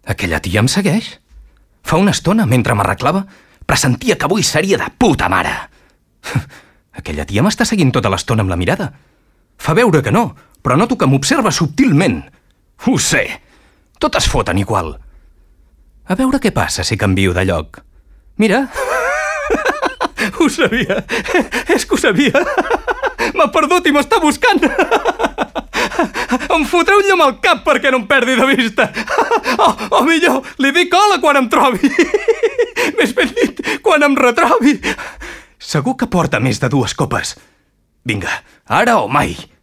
Aquella tia em segueix. Fa una estona, mentre m'arreglava, pressentia que avui seria de puta mare. Aquella tia m'està seguint tota l'estona amb la mirada. Fa veure que no, però noto que m'observa subtilment. Ho sé. Totes foten igual. A veure què passa si canvio de lloc. Mira. Ho sabia. És que ho sabia. M'ha perdut i m'està buscant. Em fotré un llum al cap perquè no em perdi de vista. O millor, li dic hola quan em trobi. Més ben dit, quan em retrobi. Segur que porta més de 2 copes. Vinga, ara o mai.